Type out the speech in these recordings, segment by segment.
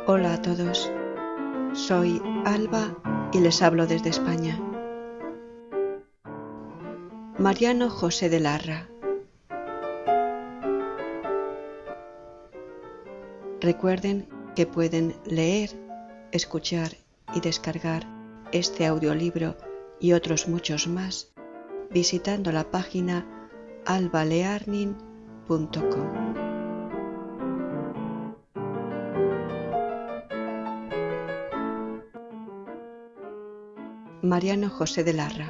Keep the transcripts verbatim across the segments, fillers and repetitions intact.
Hola a todos, soy Alba y les hablo desde España. Mariano José de Larra. Recuerden que pueden leer, escuchar y descargar este audiolibro y otros muchos más visitando la página alba learning punto com. Mariano José de Larra.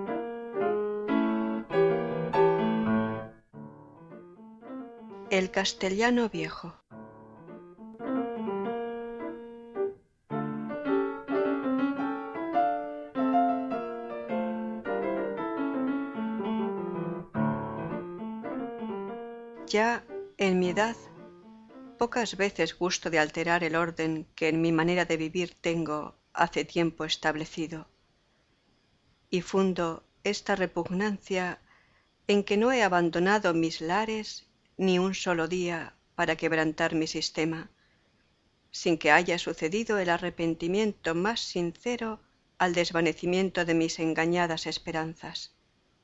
El castellano viejo. Ya en mi edad, pocas veces gusto de alterar el orden que en mi manera de vivir tengo hace tiempo establecido, y fundo esta repugnancia en que no he abandonado mis lares ni un solo día para quebrantar mi sistema, sin que haya sucedido el arrepentimiento más sincero al desvanecimiento de mis engañadas esperanzas.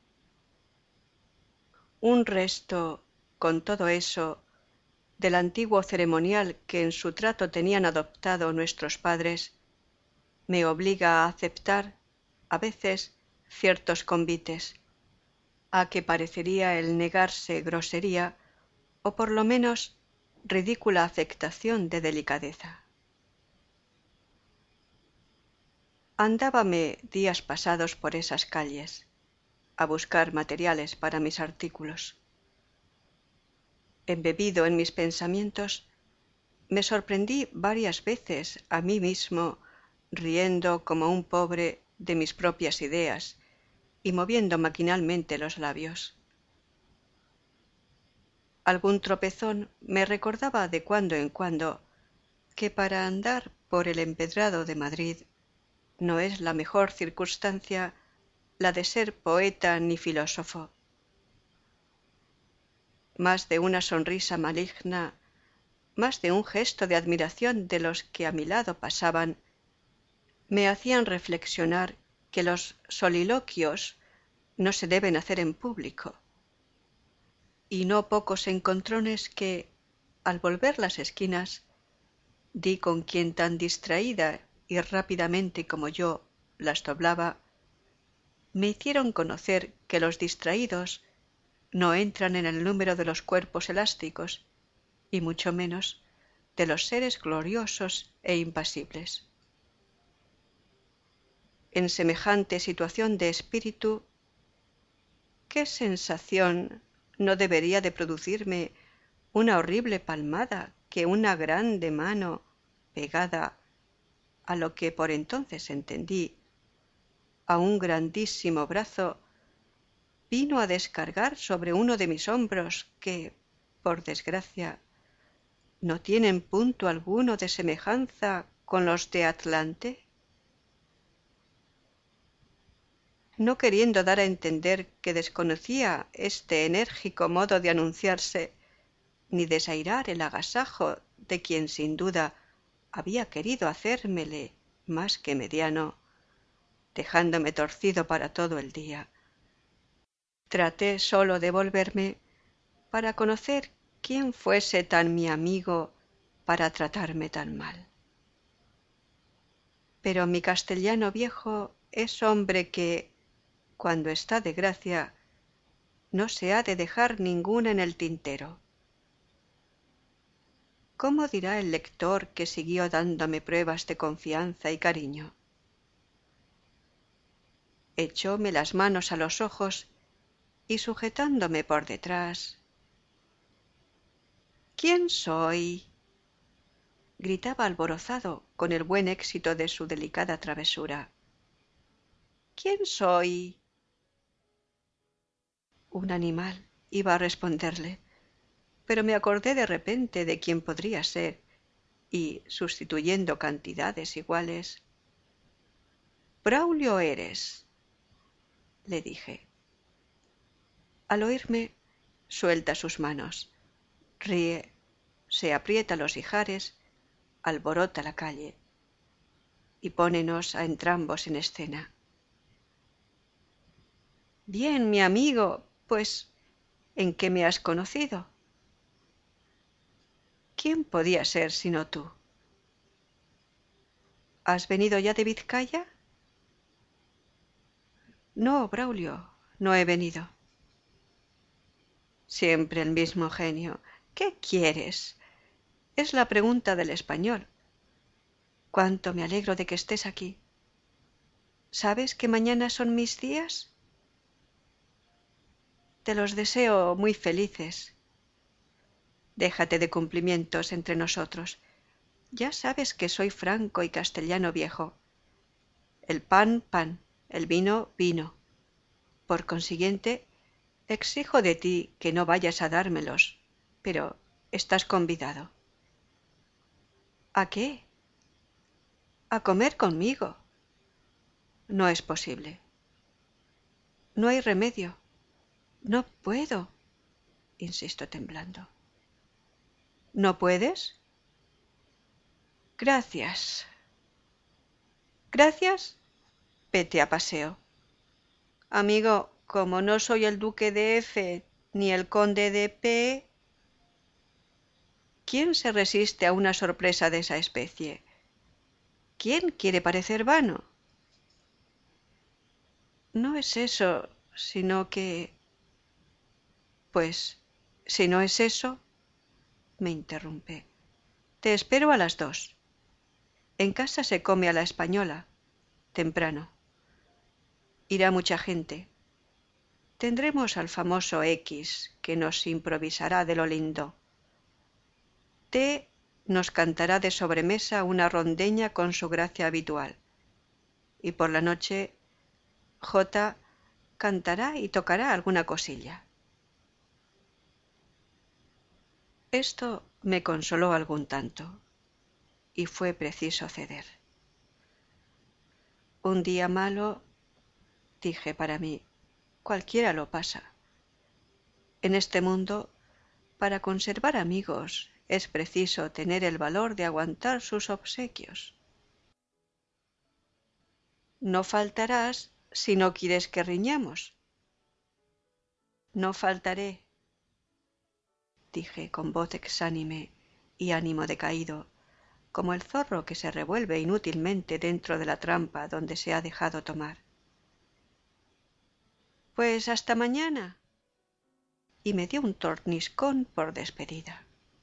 Un resto, con todo eso, del antiguo ceremonial que en su trato tenían adoptado nuestros padres, me obliga a aceptar, a veces, ciertos convites, a que parecería el negarse grosería, o por lo menos ridícula afectación de delicadeza. Andábame días pasados por esas calles, a buscar materiales para mis artículos. Embebido en mis pensamientos, me sorprendí varias veces a mí mismo riendo como un pobre de mis propias ideas y moviendo maquinalmente los labios. Algún tropezón me recordaba de cuando en cuando que para andar por el empedrado de Madrid no es la mejor circunstancia la de ser poeta ni filósofo. Más de una sonrisa maligna, más de un gesto de admiración de los que a mi lado pasaban, me hacían reflexionar que los soliloquios no se deben hacer en público, y no pocos encontrones que, al volver las esquinas, di con quien tan distraída y rápidamente como yo las doblaba, me hicieron conocer que los distraídos no entran en el número de los cuerpos elásticos, y mucho menos de los seres gloriosos e impasibles. En semejante situación de espíritu, ¿qué sensación no debería de producirme una horrible palmada que una grande mano pegada a lo que por entonces entendí, a un grandísimo brazo, vino a descargar sobre uno de mis hombros que, por desgracia, no tienen punto alguno de semejanza con los de Atlante? No queriendo dar a entender que desconocía este enérgico modo de anunciarse, ni desairar el agasajo de quien sin duda había querido hacérmele más que mediano, dejándome torcido para todo el día, traté sólo de volverme para conocer quién fuese tan mi amigo para tratarme tan mal. Pero mi castellano viejo es hombre que, cuando está de gracia, no se ha de dejar ninguna en el tintero. ¿Cómo dirá el lector que siguió dándome pruebas de confianza y cariño? Echóme las manos a los ojos y sujetándome por detrás: ¿Quién soy?, gritaba alborozado con el buen éxito de su delicada travesura. ¿Quién soy? Un animal, iba a responderle, pero me acordé de repente de quién podría ser, y, sustituyendo cantidades iguales: Braulio eres, le dije. Al oírme, suelta sus manos, ríe, se aprieta los ijares, alborota la calle y pónenos a entrambos en escena. Bien, mi amigo, pues, ¿en qué me has conocido? ¿Quién podía ser sino tú? ¿Has venido ya de Vizcaya? No, Braulio, no he venido. Siempre el mismo genio. ¿Qué quieres? Es la pregunta del español. Cuánto me alegro de que estés aquí. ¿Sabes que mañana son mis días? Te los deseo muy felices. Déjate de cumplimientos entre nosotros. Ya sabes que soy franco y castellano viejo. El pan, pan, el vino, vino. Por consiguiente, exijo de ti que no vayas a dármelos, pero estás convidado. ¿A qué? A comer conmigo. No es posible. No hay remedio. No puedo, insisto temblando. ¿No puedes? Gracias. ¿Gracias? Vete a paseo. Amigo, como no soy el duque de F ni el conde de P, ¿quién se resiste a una sorpresa de esa especie? ¿Quién quiere parecer vano? No es eso, sino que... Pues, si no es eso, me interrumpí. Te espero a las dos. En casa se come a la española, temprano. Irá mucha gente. Tendremos al famoso X, que nos improvisará de lo lindo. T nos cantará de sobremesa una rondeña con su gracia habitual. Y por la noche J cantará y tocará alguna cosilla. Esto me consoló algún tanto, y fue preciso ceder. Un día malo, dije para mí, cualquiera lo pasa. En este mundo, para conservar amigos, es preciso tener el valor de aguantar sus obsequios. No faltarás si no quieres que riñamos. No faltaré, dije con voz exánime y ánimo decaído, como el zorro que se revuelve inútilmente dentro de la trampa donde se ha dejado tomar. Pues hasta mañana. Y me dio un torniscón por despedida.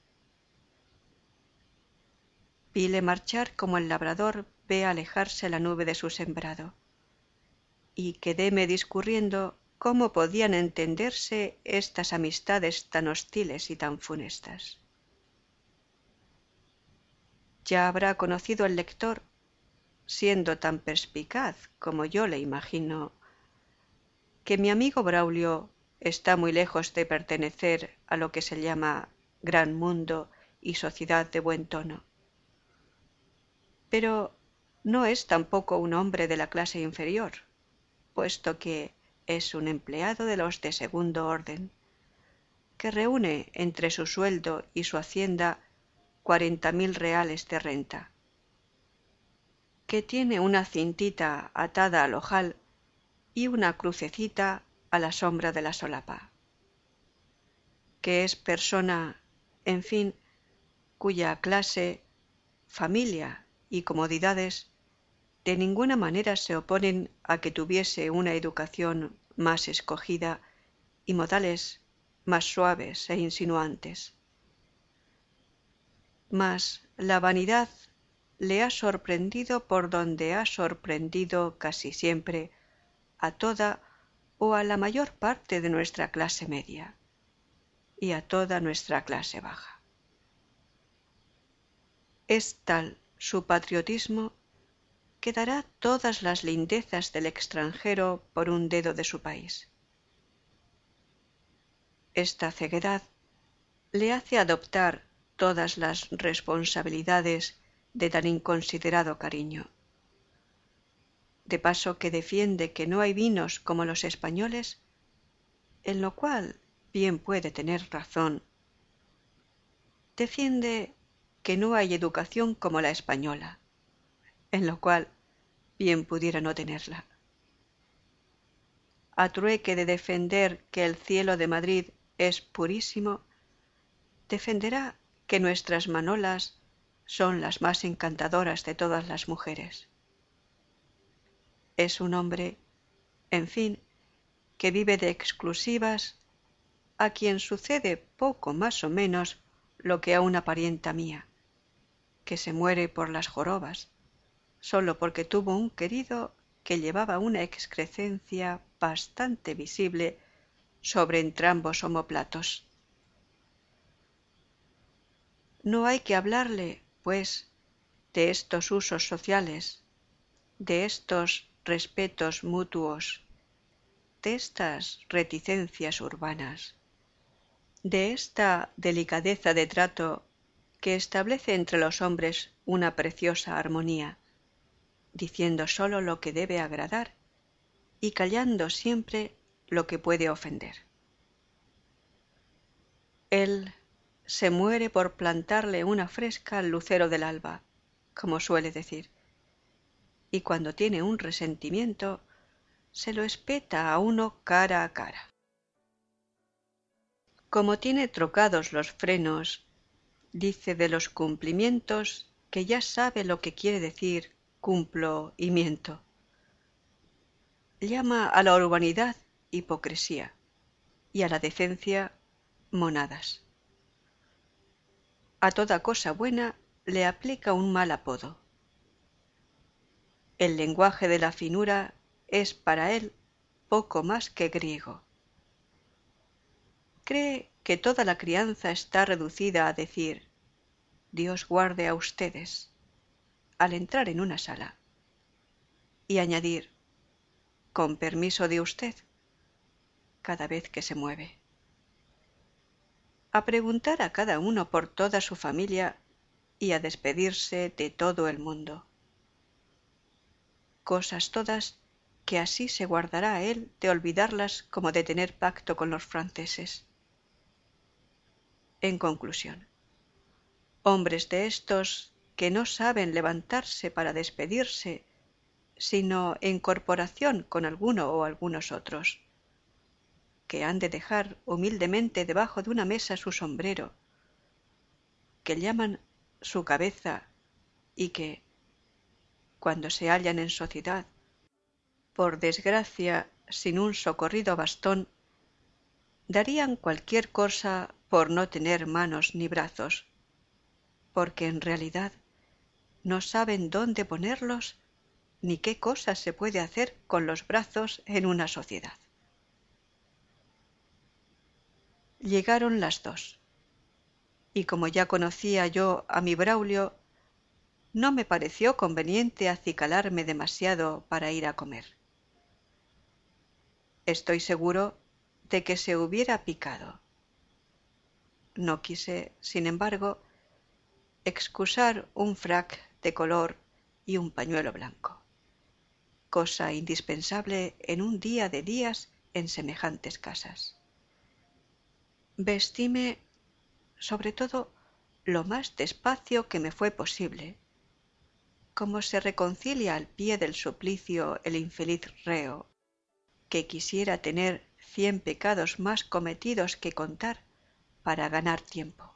Vile marchar como el labrador ve alejarse la nube de su sembrado, y quedéme discurriendo cómo podían entenderse estas amistades tan hostiles y tan funestas. Ya habrá conocido el lector, siendo tan perspicaz como yo le imagino, que mi amigo Braulio está muy lejos de pertenecer a lo que se llama gran mundo y sociedad de buen tono. Pero no es tampoco un hombre de la clase inferior, puesto que es un empleado de los de segundo orden, que reúne entre su sueldo y su hacienda cuarenta mil reales de renta, que tiene una cintita atada al ojal y una crucecita a la sombra de la solapa, que es persona, en fin, cuya clase, familia y comodidades de ninguna manera se oponen a que tuviese una educación más escogida y modales más suaves e insinuantes. Mas la vanidad le ha sorprendido por donde ha sorprendido casi siempre a toda o a la mayor parte de nuestra clase media y a toda nuestra clase baja. Es tal su patriotismo que dará todas las lindezas del extranjero por un dedo de su país. Esta ceguedad le hace adoptar todas las responsabilidades de tan inconsiderado cariño. De paso que defiende que no hay vinos como los españoles, en lo cual bien puede tener razón. Defiende que no hay educación como la española, en lo cual bien pudiera no tenerla. A trueque de defender que el cielo de Madrid es purísimo, defenderá que nuestras Manolas son las más encantadoras de todas las mujeres. Es un hombre, en fin, que vive de exclusivas, a quien sucede poco más o menos lo que a una parienta mía, que se muere por las jorobas, sólo porque tuvo un querido que llevaba una excrescencia bastante visible sobre entrambos omóplatos. No hay que hablarle, pues, de estos usos sociales, de estos respetos mutuos, de estas reticencias urbanas, de esta delicadeza de trato que establece entre los hombres una preciosa armonía, diciendo sólo lo que debe agradar y callando siempre lo que puede ofender. Él se muere por plantarle una fresca al lucero del alba, como suele decir, y cuando tiene un resentimiento, se lo espeta a uno cara a cara. Como tiene trocados los frenos, dice de los cumplimientos que ya sabe lo que quiere decir cumplo y miento. Llama a la urbanidad hipocresía y a la decencia monadas. A toda cosa buena le aplica un mal apodo. El lenguaje de la finura es para él poco más que griego. Cree que toda la crianza está reducida a decir Dios guarde a ustedes al entrar en una sala y añadir con permiso de usted cada vez que se mueve. A preguntar a cada uno por toda su familia y a despedirse de todo el mundo. Cosas todas que así se guardará él de olvidarlas como de tener pacto con los franceses. En conclusión, hombres de estos que no saben levantarse para despedirse, sino en corporación con alguno o algunos otros, que han de dejar humildemente debajo de una mesa su sombrero, que llaman su cabeza y que, cuando se hallan en sociedad, por desgracia sin un socorrido bastón, darían cualquier cosa por no tener manos ni brazos, porque en realidad no saben dónde ponerlos ni qué cosa se puede hacer con los brazos en una sociedad. Llegaron las dos, y como ya conocía yo a mi Braulio, no me pareció conveniente acicalarme demasiado para ir a comer. Estoy seguro de que se hubiera picado. No quise, sin embargo, excusar un frac de color y un pañuelo blanco, cosa indispensable en un día de días en semejantes casas. Vestíme, sobre todo, lo más despacio que me fue posible, como se reconcilia al pie del suplicio el infeliz reo, que quisiera tener cien pecados más cometidos que contar para ganar tiempo.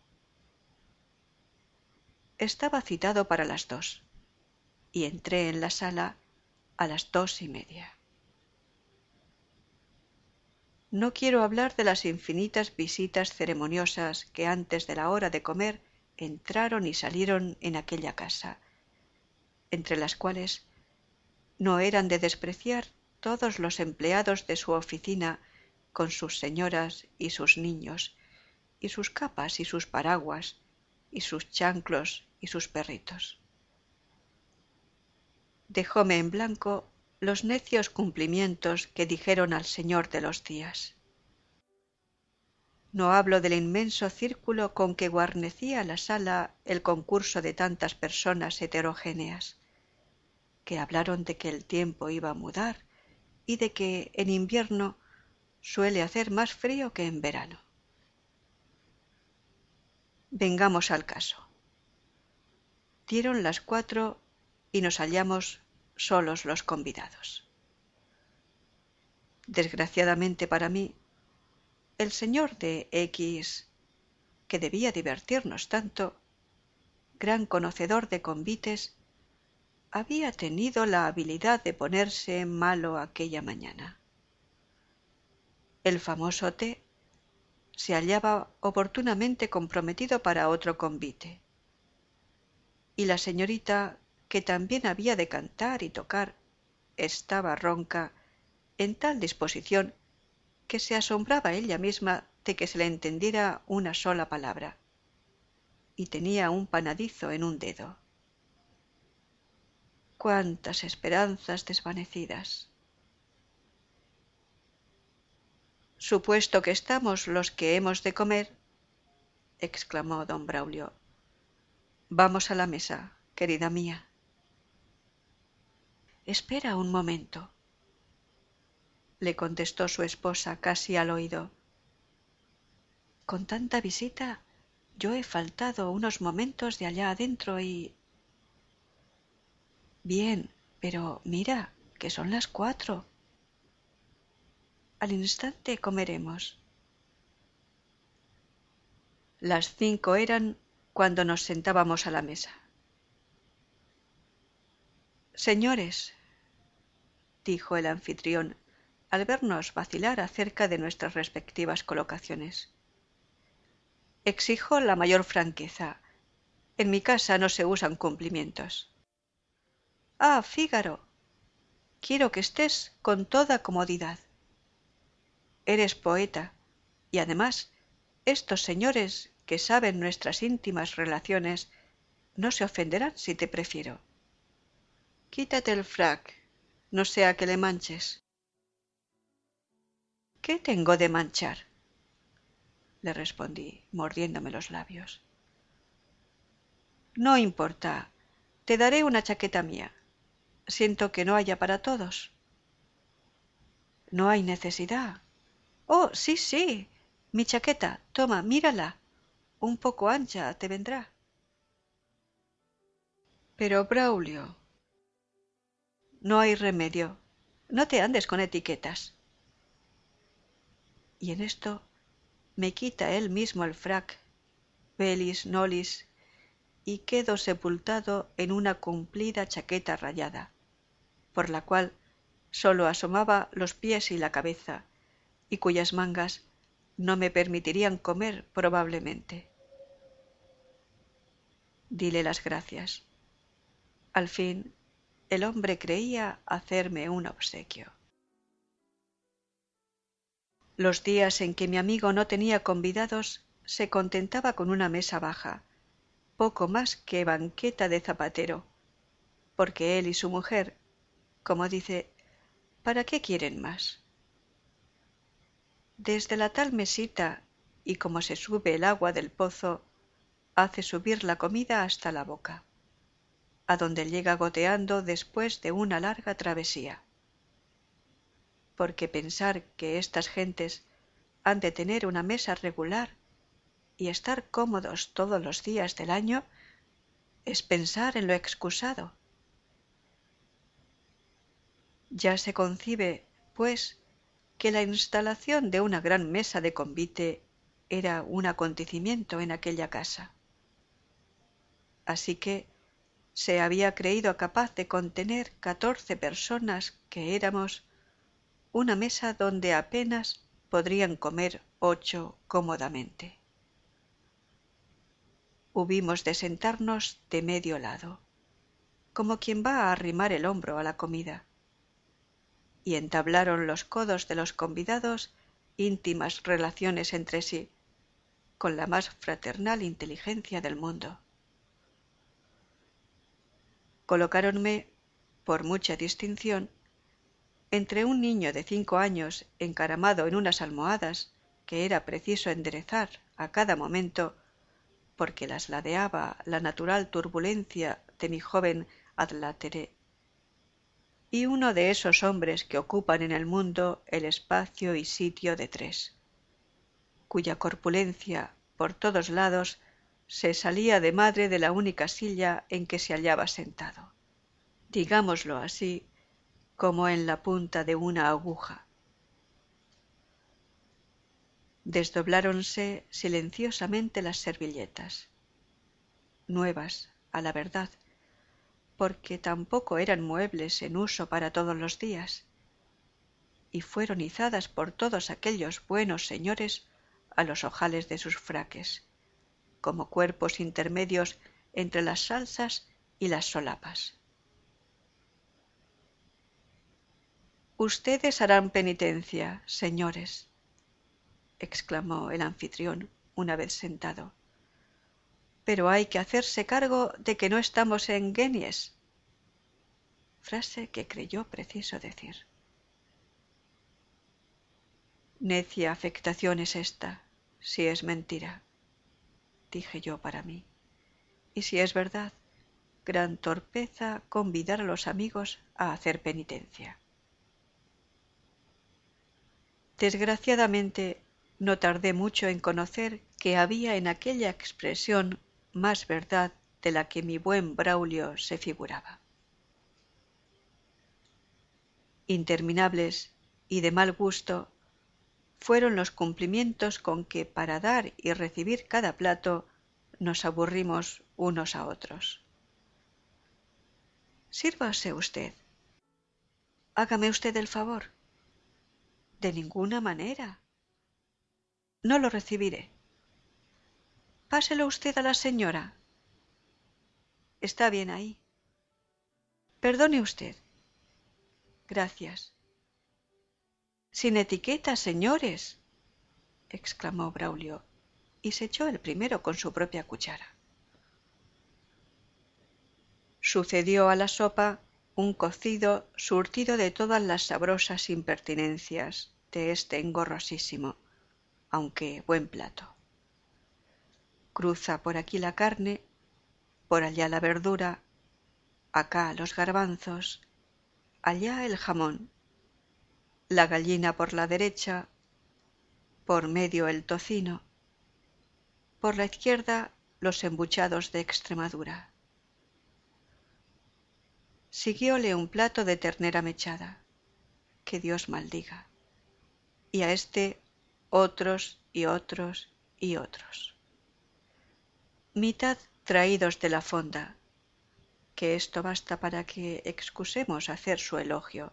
Estaba citado para las dos, y entré en la sala a las dos y media. No quiero hablar de las infinitas visitas ceremoniosas que antes de la hora de comer entraron y salieron en aquella casa, entre las cuales no eran de despreciar todos los empleados de su oficina con sus señoras y sus niños, y sus capas y sus paraguas, y sus chanclos y sus perritos. Dejóme en blanco los necios cumplimientos que dijeron al señor de los días. No hablo del inmenso círculo con que guarnecía la sala el concurso de tantas personas heterogéneas, que hablaron de que el tiempo iba a mudar y de que en invierno suele hacer más frío que en verano. Vengamos al caso. Dieron las cuatro y nos hallamos solos los convidados. Desgraciadamente para mí, el señor de X, que debía divertirnos tanto, gran conocedor de convites, había tenido la habilidad de ponerse malo aquella mañana. El famoso T se hallaba oportunamente comprometido para otro convite, y la señorita, que también había de cantar y tocar, estaba ronca, en tal disposición que se asombraba ella misma de que se le entendiera una sola palabra, y tenía un panadizo en un dedo. ¡Cuántas esperanzas desvanecidas! Supuesto que estamos los que hemos de comer, exclamó don Braulio, vamos a la mesa, querida mía. Espera un momento, le contestó su esposa casi al oído. Con tanta visita yo he faltado unos momentos de allá adentro y... Bien, pero mira, que son las cuatro. Al instante comeremos. Las cinco eran cuando nos sentábamos a la mesa. Señores, dijo el anfitrión, al vernos vacilar acerca de nuestras respectivas colocaciones, exijo la mayor franqueza. En mi casa no se usan cumplimientos. Ah, Fígaro, quiero que estés con toda comodidad. Eres poeta, y además estos señores que saben nuestras íntimas relaciones no se ofenderán si te prefiero. Quítate el frac, no sea que le manches. ¿Qué tengo de manchar?, le respondí, mordiéndome los labios. No importa, te daré una chaqueta mía. Siento que no haya para todos. No hay necesidad. Oh, sí, sí, mi chaqueta, toma, mírala. Un poco ancha te vendrá. Pero, Braulio, no hay remedio. No te andes con etiquetas. Y en esto me quita él mismo el frac, velis nolis, y quedo sepultado en una cumplida chaqueta rayada, por la cual sólo asomaba los pies y la cabeza, y cuyas mangas no me permitirían comer probablemente. Dile las gracias. Al fin, el hombre creía hacerme un obsequio. Los días en que mi amigo no tenía convidados, se contentaba con una mesa baja, poco más que banqueta de zapatero, porque él y su mujer, como dice, ¿para qué quieren más? Desde la tal mesita, y como se sube el agua del pozo, hace subir la comida hasta la boca, a donde llega goteando después de una larga travesía. Porque pensar que estas gentes han de tener una mesa regular y estar cómodos todos los días del año es pensar en lo excusado. Ya se concibe, pues, que la instalación de una gran mesa de convite era un acontecimiento en aquella casa. Así que se había creído capaz de contener catorce personas que éramos, una mesa donde apenas podrían comer ocho cómodamente. Hubimos de sentarnos de medio lado, como quien va a arrimar el hombro a la comida, y entablaron los codos de los convidados íntimas relaciones entre sí, con la más fraternal inteligencia del mundo. Colocáronme, por mucha distinción, entre un niño de cinco años encaramado en unas almohadas que era preciso enderezar a cada momento, porque las ladeaba la natural turbulencia de mi joven adlátere, y uno de esos hombres que ocupan en el mundo el espacio y sitio de tres, cuya corpulencia por todos lados se salía de madre de la única silla en que se hallaba sentado, digámoslo así, como en la punta de una aguja. Desdobláronse silenciosamente las servilletas, nuevas, a la verdad, porque tampoco eran muebles en uso para todos los días, y fueron izadas por todos aquellos buenos señores a los ojales de sus fraques, como cuerpos intermedios entre las salsas y las solapas. «Ustedes harán penitencia, señores», exclamó el anfitrión una vez sentado, «pero hay que hacerse cargo de que no estamos en Guenies», frase que creyó preciso decir. «Necia afectación es esta, si es mentira», dije yo para mí, «y si es verdad, gran torpeza convidar a los amigos a hacer penitencia». Desgraciadamente, no tardé mucho en conocer que había en aquella expresión más verdad de la que mi buen Braulio se figuraba. Interminables y de mal gusto fueron los cumplimientos con que para dar y recibir cada plato nos aburrimos unos a otros. «Sírvase usted». «Hágame usted el favor». «De ninguna manera». «No lo recibiré». «Páselo usted a la señora». «Está bien ahí». «Perdone usted». «Gracias». «Sin etiqueta, señores», exclamó Braulio, y se echó el primero con su propia cuchara. Sucedió a la sopa un cocido surtido de todas las sabrosas impertinencias de este engorrosísimo, aunque buen plato. Cruza por aquí la carne, por allá la verdura, acá los garbanzos, allá el jamón, la gallina por la derecha, por medio el tocino, por la izquierda los embuchados de Extremadura. Siguióle un plato de ternera mechada, que Dios maldiga, y a este otros y otros y otros. Mitad traídos de la fonda, que esto basta para que excusemos hacer su elogio.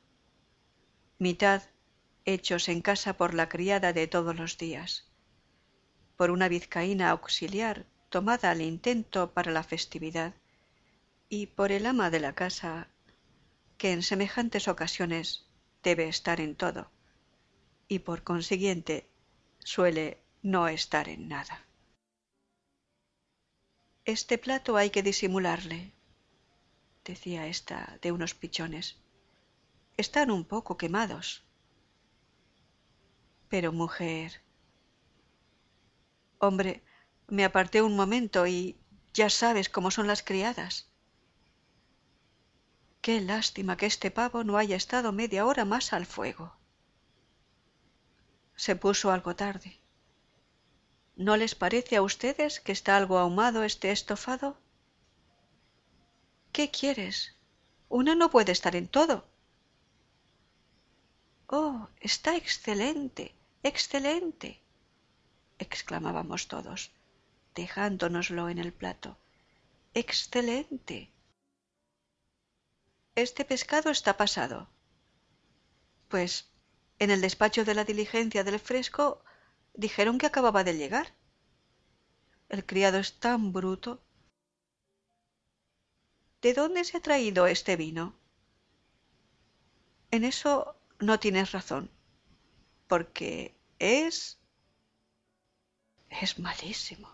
Mitad hechos en casa por la criada de todos los días, por una vizcaína auxiliar tomada al intento para la festividad, y por el ama de la casa, que en semejantes ocasiones debe estar en todo, y por consiguiente suele no estar en nada. «Este plato hay que disimularle», decía ésta de unos pichones. «Están un poco quemados». «Pero, mujer». «Hombre, me aparté un momento y ya sabes cómo son las criadas». «Qué lástima que este pavo no haya estado media hora más al fuego». «Se puso algo tarde». «¿No les parece a ustedes que está algo ahumado este estofado?» «¿Qué quieres? Una no puede estar en todo». «Oh, está excelente, excelente», exclamábamos todos, dejándonoslo en el plato. «Excelente». «Este pescado está pasado». «Pues en el despacho de la diligencia del fresco dijeron que acababa de llegar». «El criado es tan bruto». «¿De dónde se ha traído este vino?» «En eso no tienes razón, porque es... es malísimo».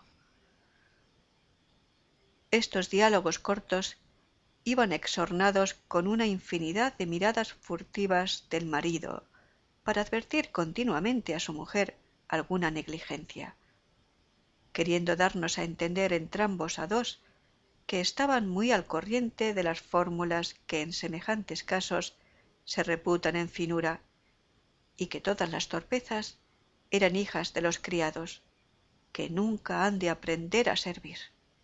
Estos diálogos cortos iban exornados con una infinidad de miradas furtivas del marido para advertir continuamente a su mujer alguna negligencia, queriendo darnos a entender entrambos a dos que estaban muy al corriente de las fórmulas que en semejantes casos se reputan en finura, y que todas las torpezas eran hijas de los criados, que nunca han de aprender a servir.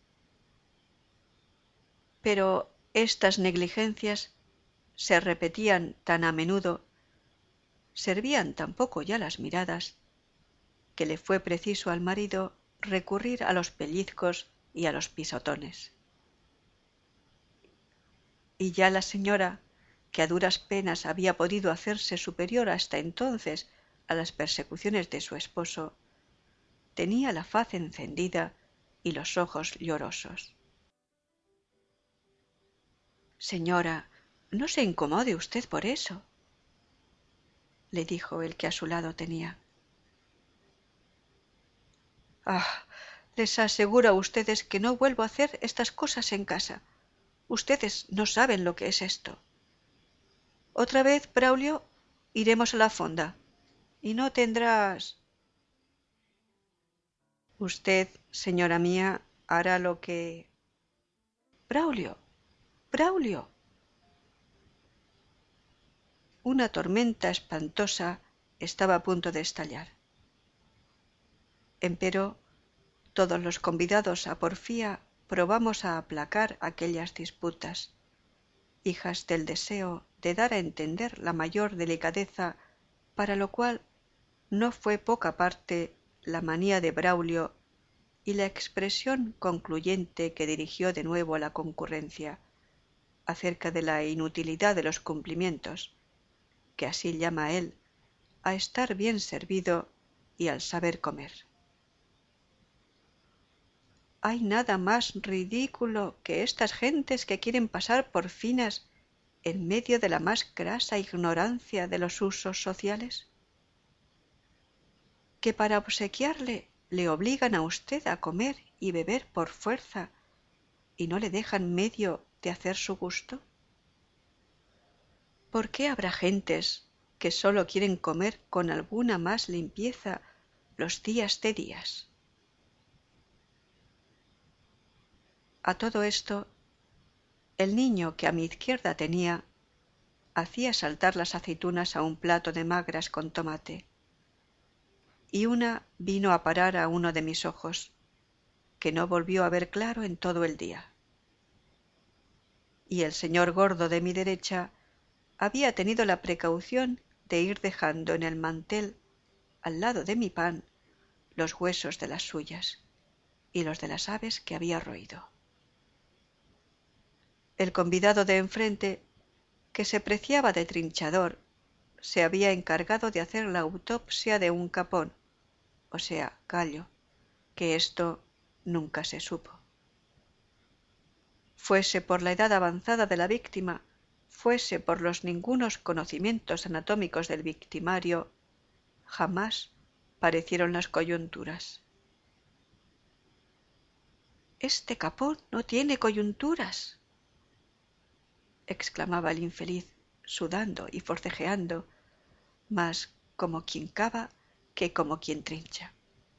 Pero estas negligencias se repetían tan a menudo, servían tan poco ya las miradas, que le fue preciso al marido recurrir a los pellizcos y a los pisotones. Y ya la señora, que a duras penas había podido hacerse superior hasta entonces a las persecuciones de su esposo, tenía la faz encendida y los ojos llorosos. Señora, no se incomode usted por eso, le dijo el que a su lado tenía. Ah, les aseguro a ustedes que no vuelvo a hacer estas cosas en casa. Ustedes no saben lo que es esto. Otra vez, Braulio, iremos a la fonda. Y no tendrás... Usted, señora mía, hará lo que... Braulio, Braulio. Una tormenta espantosa estaba a punto de estallar. Empero, todos los convidados a porfía probamos a aplacar aquellas disputas, hijas del deseo de dar a entender la mayor delicadeza, para lo cual no fue poca parte la manía de Braulio y la expresión concluyente que dirigió de nuevo a la concurrencia acerca de la inutilidad de los cumplimientos, que así llama él, a estar bien servido y al saber comer. ¿Hay nada más ridículo que estas gentes que quieren pasar por finas en medio de la más crasa ignorancia de los usos sociales? Que para obsequiarle le obligan a usted a comer y beber por fuerza y no le dejan medio de hacer su gusto. ¿Por qué habrá gentes que sólo quieren comer con alguna más limpieza los días de días? A todo esto, el niño que a mi izquierda tenía hacía saltar las aceitunas a un plato de magras con tomate, y una vino a parar a uno de mis ojos, que no volvió a ver claro en todo el día. Y el señor gordo de mi derecha había tenido la precaución de ir dejando en el mantel, al lado de mi pan, los huesos de las suyas y los de las aves que había roído. El convidado de enfrente, que se preciaba de trinchador, se había encargado de hacer la autopsia de un capón, o sea, gallo, que esto nunca se supo. Fuese por la edad avanzada de la víctima, fuese por los ningunos conocimientos anatómicos del victimario, jamás parecieron las coyunturas. «Este capón no tiene coyunturas», exclamaba el infeliz, sudando y forcejeando, más como quien cava que como quien trincha.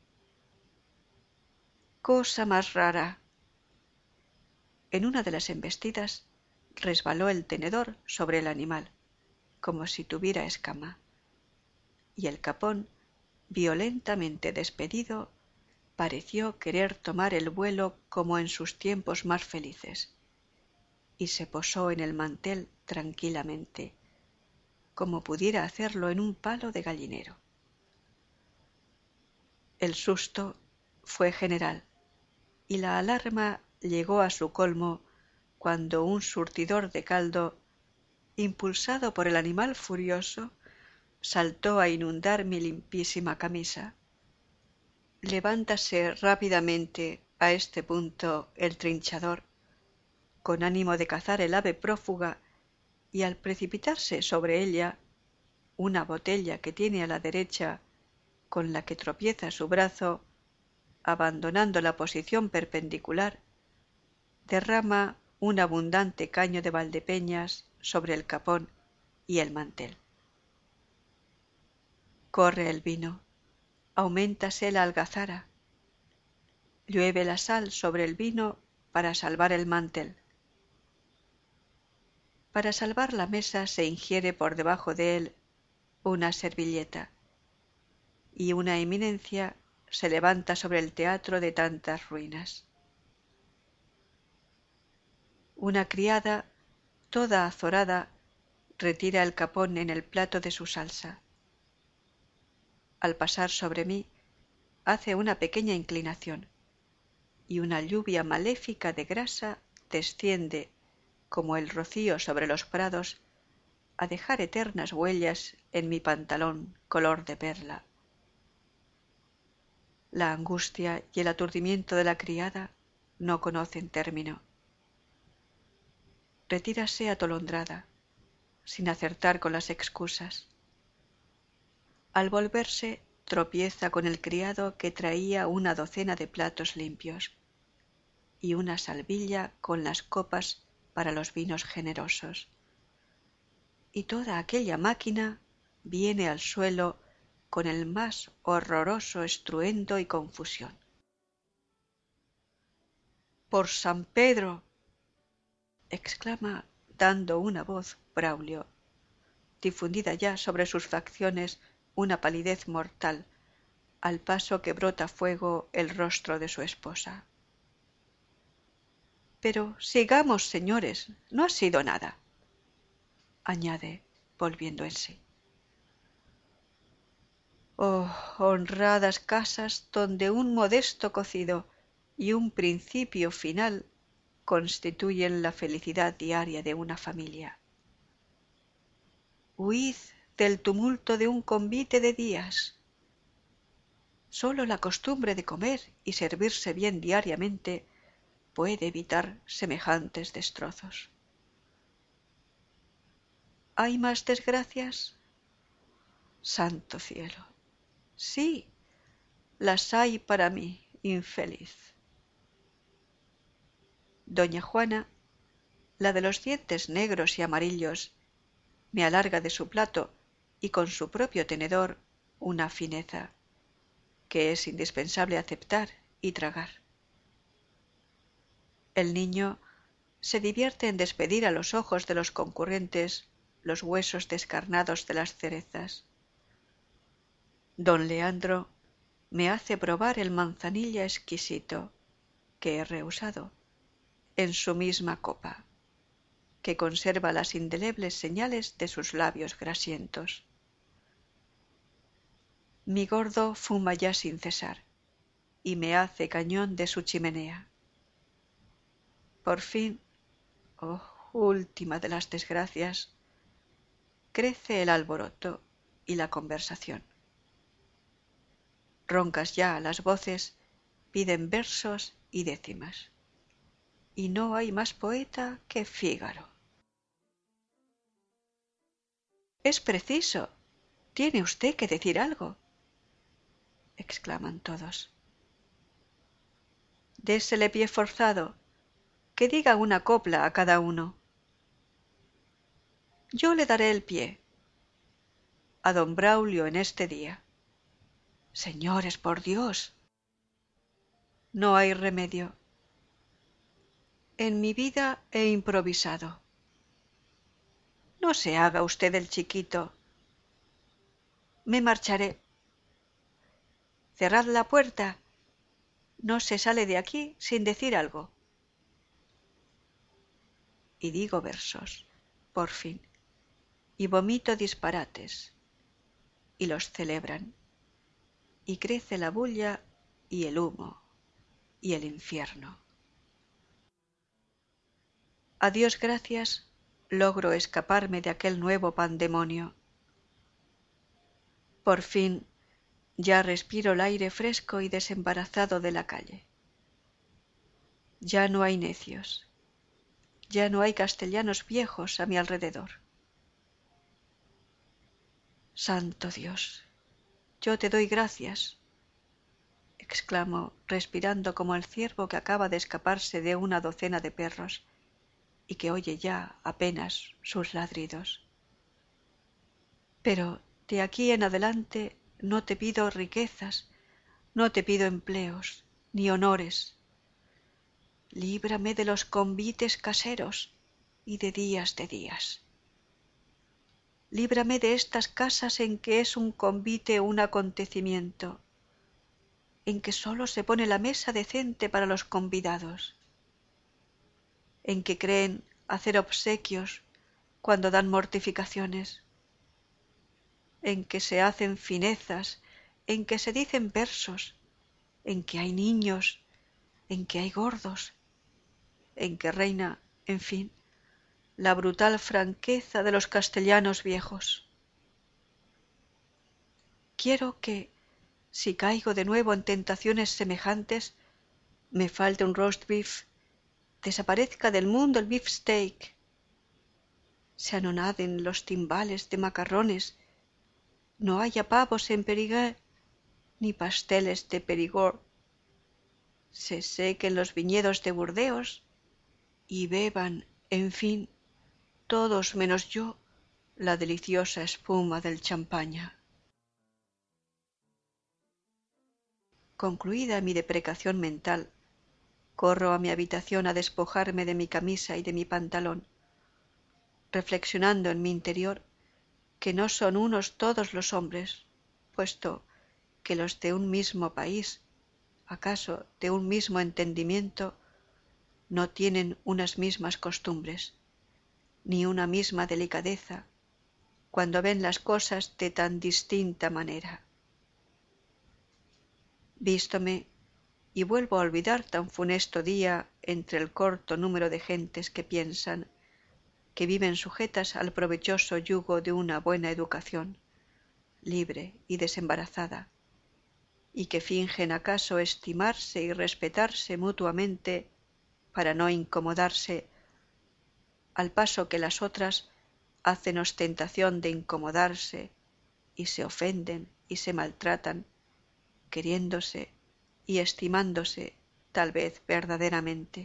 «Cosa más rara». En una de las embestidas resbaló el tenedor sobre el animal, como si tuviera escama, y el capón, violentamente despedido, pareció querer tomar el vuelo como en sus tiempos más felices, y se posó en el mantel tranquilamente, como pudiera hacerlo en un palo de gallinero. El susto fue general, y la alarma llegó a su colmo cuando un surtidor de caldo, impulsado por el animal furioso, saltó a inundar mi limpísima camisa. Levántase rápidamente a este punto el trinchador, con ánimo de cazar el ave prófuga, y al precipitarse sobre ella, una botella que tiene a la derecha, con la que tropieza su brazo, abandonando la posición perpendicular, derrama un abundante caño de Valdepeñas sobre el capón y el mantel. Corre el vino, auméntase la algazara, llueve la sal sobre el vino para salvar el mantel. Para salvar la mesa se ingiere por debajo de él una servilleta, y una eminencia se levanta sobre el teatro de tantas ruinas. Una criada, toda azorada, retira el capón en el plato de su salsa. Al pasar sobre mí, hace una pequeña inclinación, y una lluvia maléfica de grasa desciende, como el rocío sobre los prados, a dejar eternas huellas en mi pantalón color de perla. La angustia y el aturdimiento de la criada no conocen término. Retírase atolondrada, sin acertar con las excusas. Al volverse, tropieza con el criado que traía una docena de platos limpios y una salvilla con las copas para los vinos generosos. Y toda aquella máquina viene al suelo con el más horroroso estruendo y confusión. ¡Por San Pedro!, exclama dando una voz Braulio, difundida ya sobre sus facciones una palidez mortal, al paso que brota fuego el rostro de su esposa. Pero sigamos, señores, no ha sido nada, añade, volviendo en sí. Oh, honradas casas donde un modesto cocido y un principio final constituyen la felicidad diaria de una familia. Huid del tumulto de un convite de días. Sólo la costumbre de comer y servirse bien diariamente puede evitar semejantes destrozos. ¿Hay más desgracias? Santo cielo. Sí, las hay para mí, infeliz. Doña Juana, la de los dientes negros y amarillos, me alarga de su plato y con su propio tenedor una fineza que es indispensable aceptar y tragar. El niño se divierte en despedir a los ojos de los concurrentes los huesos descarnados de las cerezas. Don Leandro me hace probar el manzanilla exquisito que he rehusado en su misma copa, que conserva las indelebles señales de sus labios grasientos. Mi gordo fuma ya sin cesar y me hace cañón de su chimenea. Por fin, oh última de las desgracias, crece el alboroto y la conversación. Roncas ya las voces piden versos y décimas, y no hay más poeta que Fígaro. Es preciso, tiene usted que decir algo, exclaman todos. Désele pie forzado, que diga una copla a cada uno. Yo le daré el pie a don Braulio en este día. Señores, por Dios. No hay remedio. En mi vida he improvisado. No se haga usted el chiquito. Me marcharé. Cerrad la puerta. No se sale de aquí sin decir algo. Y digo versos, por fin, y vomito disparates, y los celebran, y crece la bulla y el humo y el infierno. A Dios gracias, logro escaparme de aquel nuevo pandemonio. Por fin ya respiro el aire fresco y desembarazado de la calle. Ya no hay necios, ya no hay castellanos viejos a mi alrededor. Santo Dios, yo te doy gracias, exclamo, respirando como el ciervo que acaba de escaparse de una docena de perros y que oye ya apenas sus ladridos. Pero de aquí en adelante no te pido riquezas, no te pido empleos, ni honores. Líbrame de los convites caseros y de días de días. Líbrame de estas casas en que es un convite un acontecimiento. en que sólo se pone la mesa decente para los convidados, en que creen hacer obsequios cuando dan mortificaciones, en que se hacen finezas, en que se dicen versos, en que hay niños, en que hay gordos, en que reina, en fin, la brutal franqueza de los castellanos viejos. Quiero que, si caigo de nuevo en tentaciones semejantes, me falte un roast beef, desaparezca del mundo el beefsteak, se anonaden los timbales de macarrones, no haya pavos en Périgueux ni pasteles de Périgord, se sequen los viñedos de Burdeos y beban, en fin, todos menos yo, la deliciosa espuma del champaña. Concluida mi deprecación mental, corro a mi habitación a despojarme de mi camisa y de mi pantalón, reflexionando en mi interior que no son unos todos los hombres, puesto que los de un mismo país, acaso de un mismo entendimiento, no tienen unas mismas costumbres, ni una misma delicadeza, cuando ven las cosas de tan distinta manera. Vístome y vuelvo a olvidar tan funesto día entre el corto número de gentes que piensan, que viven sujetas al provechoso yugo de una buena educación, libre y desembarazada, y que fingen acaso estimarse y respetarse mutuamente para no incomodarse, al paso que las otras hacen ostentación de incomodarse y se ofenden y se maltratan, queriéndose y estimándose tal vez verdaderamente.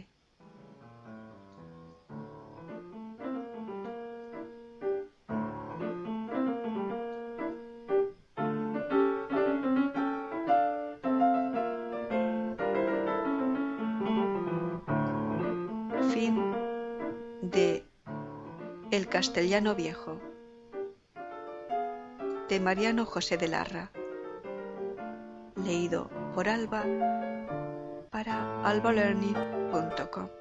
Fin de El Castellano Viejo, de Mariano José de Larra, leído por Alba para alba learning punto com.